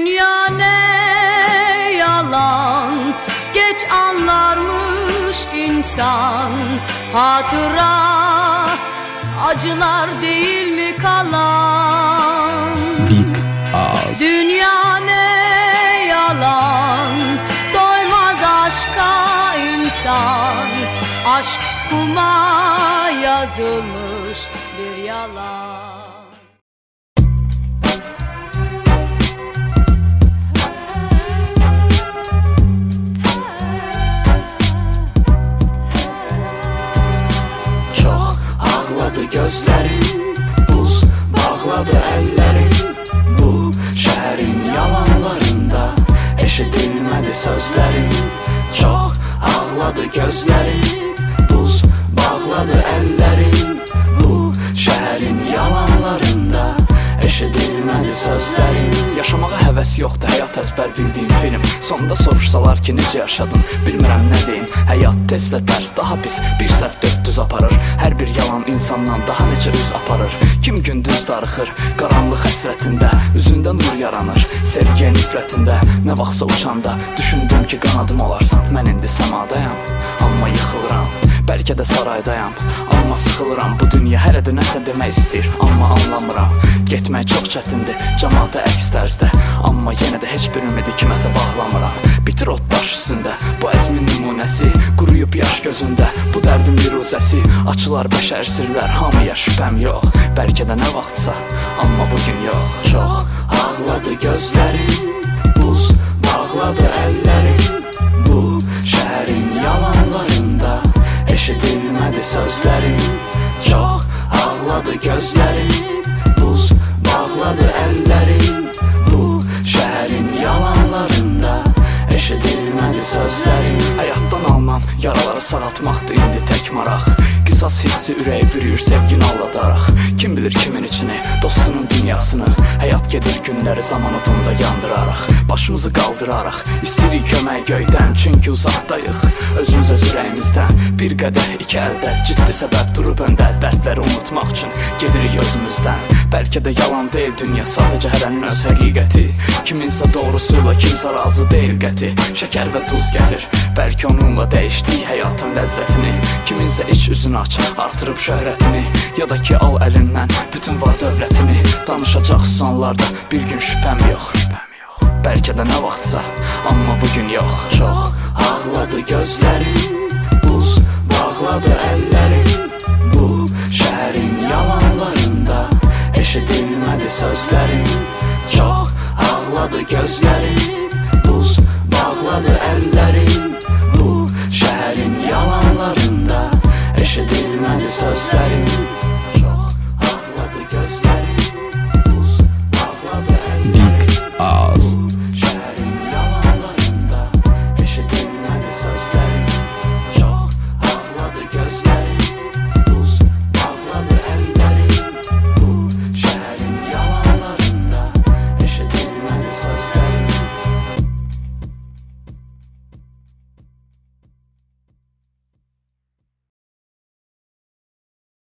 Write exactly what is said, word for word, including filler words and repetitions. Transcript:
Dünya ne yalan, geç anlarmış insan. Hatıra acılar değil mi kalan? Big Ağız. Dünya ne yalan, doymaz aşka insan. Aşk kuma yazılmış bir yalan. Gözlerim buz bağladı ellerim. Bu şehrin yalanlarında eşidilmedi sözlerim. Çok ağladı gözlerim, buz bağladı ellerim. Bu şehrin yalanlarında eşidilmedi sözlerim. Yaşamağa həvəs yoxdur, həyat əzbər bildiyim film. Sonunda soruşsalar ki necə yaşadın, bilmirəm nə deyim. Həyat tezlə tərs, daha pis, bir səhv dörd düz aparır. Hər bir yalan insandan daha necə üz aparır. Kim gündüz darıxır, qaranlıq həsrətində, üzündə nur yaranır, sevgiyə nifrətində. Nə vaxtsa uçanda düşündüm ki qanadım olarsan. Mən indi səmadayam, amma yıxılıram. Bəlkə də saraydayam, amma sıxılıram. Bu dünya hələ də nəsə demək istəyir, amma anlamıram. Getmək çox çətindir, cəmaata əks tərzdə, amma yenə də heç bir ümidi kiməsə bağlamıram. Bitir ot daş üstündə, bu əzmin nümunəsi, quruyub yaş gözündə, bu dərdin viruzəsi. Açılar bəşər sirlər, hamıya şübhəm yox. Bəlkə də nə vaxtsa, amma bugün yox. Çox ağladı gözlərim, buz bağladı əllərim. Bu şəhərin yalanlarında eşidilmədi sözlərim. Çox ağladı gözlərim, buz bağladı əllərim. Bu şəhərin yalanlarında eşidilmədi sözlərim. Həyatdan alınan yaraları sağaltmaqdır indi tək maraq. Qisas hissi ürəyi bürüyür sevgini aldadaraq. Kim bilir kimin içini, dostunun dünyasını. Həyat gedir günləri zaman odunda yandıraraq. Başımızı qaldıraraq, istəyirik kömək göydən, çünki uzaqdayıq. Özümüz öz ürəyimizdən, bir qədəh iki əldə. Ciddi səbəb durub öndə, dərdləri unutmaq üçün gedirik özümüzdən. Bəlkə də yalan deyil dünya, sadəcə hərənin öz həqiqəti. Kiminsə doğrusuyla, kimsə razı deyil qəti. Şəkər və duz gətir, bəlkə onunla dəyişdik həyatın ləzzətini. Kiminsə iç üzünü aç, artırıb şöhrətini. Ya da ki al əlindən bütün var dövlətini. Danışacaq sonlarda bir gün şübhəm yox. Bəlkə də nə vaxtsa, amma bugün yox. Çox ağladı gözlərim, buz bağladı əllərim. Bu şəhərin yalanlarında eşidilmədi sözlərim. Çox ağladı gözlərim, buz bağladı əllərim.